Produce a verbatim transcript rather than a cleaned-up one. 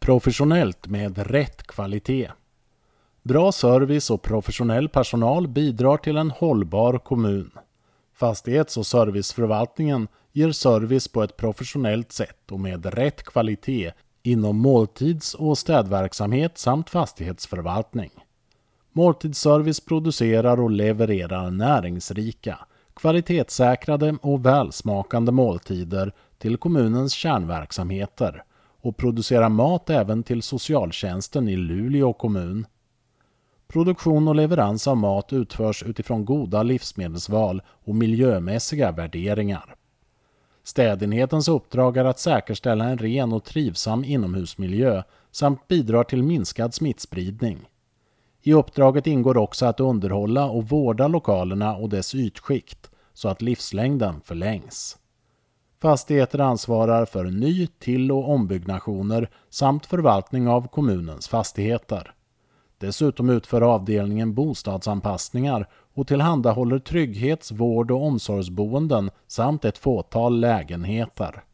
Professionellt med rätt kvalitet. Bra service och professionell personal bidrar till en hållbar kommun. Fastighets- och serviceförvaltningen ger service på ett professionellt sätt och med rätt kvalitet inom måltids- och städverksamhet samt fastighetsförvaltning. Måltidsservice producerar och levererar näringsrika, kvalitetssäkrade och välsmakande måltider till kommunens kärnverksamheter och producerar mat även till socialtjänsten i Luleå kommun. Produktion och leverans av mat utförs utifrån goda livsmedelsval och miljömässiga värderingar. Städenhetens uppdrag är att säkerställa en ren och trivsam inomhusmiljö samt bidrar till minskad smittspridning. I uppdraget ingår också att underhålla och vårda lokalerna och dess ytskikt så att livslängden förlängs. Fastigheter ansvarar för ny-, till- och ombyggnationer samt förvaltning av kommunens fastigheter. Dessutom utför avdelningen bostadsanpassningar och tillhandahåller trygghets-, vård- och omsorgsboenden samt ett fåtal lägenheter.